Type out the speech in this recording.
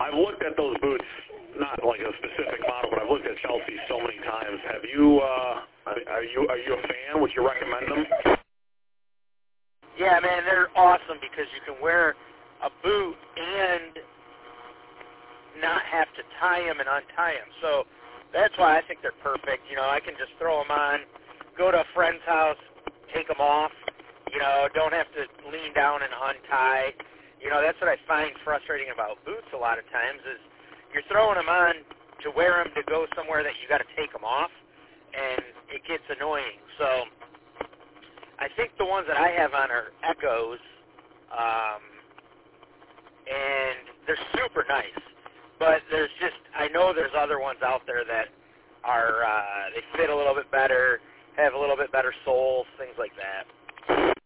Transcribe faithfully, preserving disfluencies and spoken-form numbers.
I've looked at those boots, not like a specific model, but I've looked at Chelsea so many times. Have you? Uh, are you are you a fan? Would you recommend them? Yeah, man, they're awesome because you can wear a boot and not have to tie them and untie them. So that's why I think they're perfect. You know, I can just throw them on, go to a friend's house, take them off. You know, don't have to lean down and untie. You know, that's what I find frustrating about boots a lot of times is you're throwing them on to wear them to go somewhere that you got to take them off, and it gets annoying. So I think the ones that I have on are Echoes, um, and they're super nice. But there's just, I know there's other ones out there that are, uh, they fit a little bit better, have a little bit better soles, things like that.